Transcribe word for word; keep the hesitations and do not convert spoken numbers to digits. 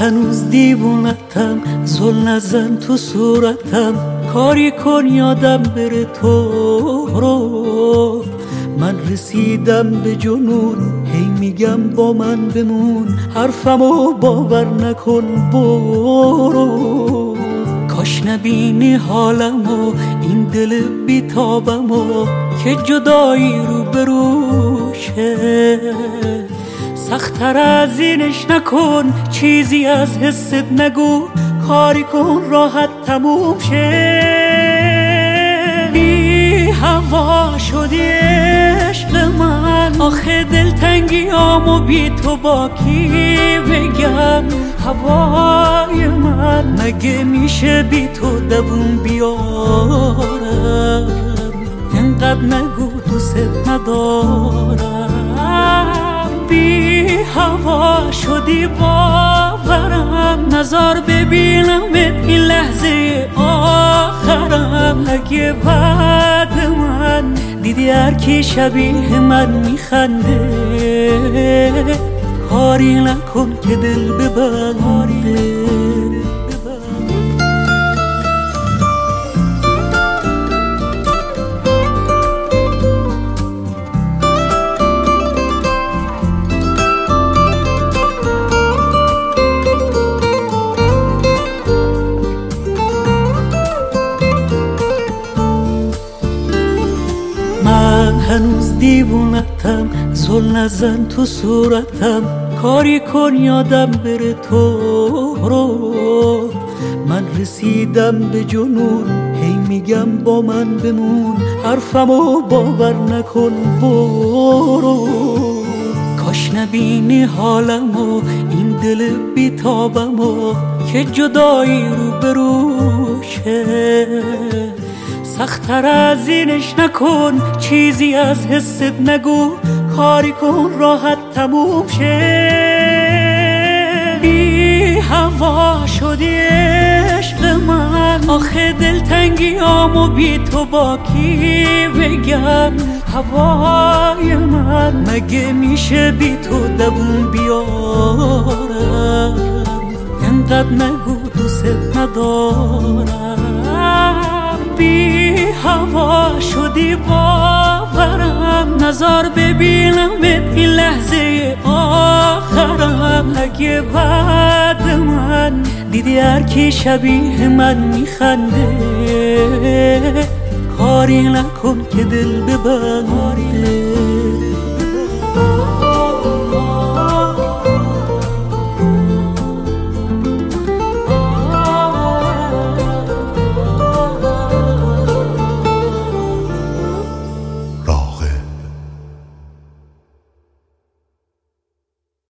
هنوز دیوونتم، زل نزن تو صورتم، کاری کن یادم بره تو رو. من رسیدم به جنون، هی میگم با من بمون، حرفمو باور نکن برو. کاش نبینی حالمو، این دل بیتابمو که جدایی رو بروشه. سخت‌تر از اینش نکن، چیزی از حست نگو، کاری کن راحت تموم شه. بی هوا شدی عشق من، آخه دلتنگیامو بی تو با کی بگم. هوای من مگه میشه بی تو دووم بیارم؟ اینقدر نگو دوست ندارم. بی هوا شدی باورم، نظر ببینمت این لحظه آخرم. اگه بعد من دیدی هر کی شبیه من میخنده، کاری نکن که دل ببنده. من هنوز دیوونتم، زل نزن تو صورتم، کاری کن یادم بره تو رو. من رسیدم به جنون، هی میگم با من بمون، حرفمو باور نکن برو. کاش نبینی حالمو، این دل بیتابمو که جدایی رو بروشه. سخت‌تر از اینش نکن، چیزی از حست نگو، کاری کن راحت تموم شه. بی هوا شدی عشق من، آخه دلتنگیامو بی تو با کی بگم. هوای من مگه میشه بی تو دووم بیارم؟ اینقدر نگو دوست ندارم. بی هوا شدی باورم، نظر ببینمت این لحظه آخرم. اگه بعد من دیدی هر کی شبیه من میخنده، کاری نکن که دل ببنده.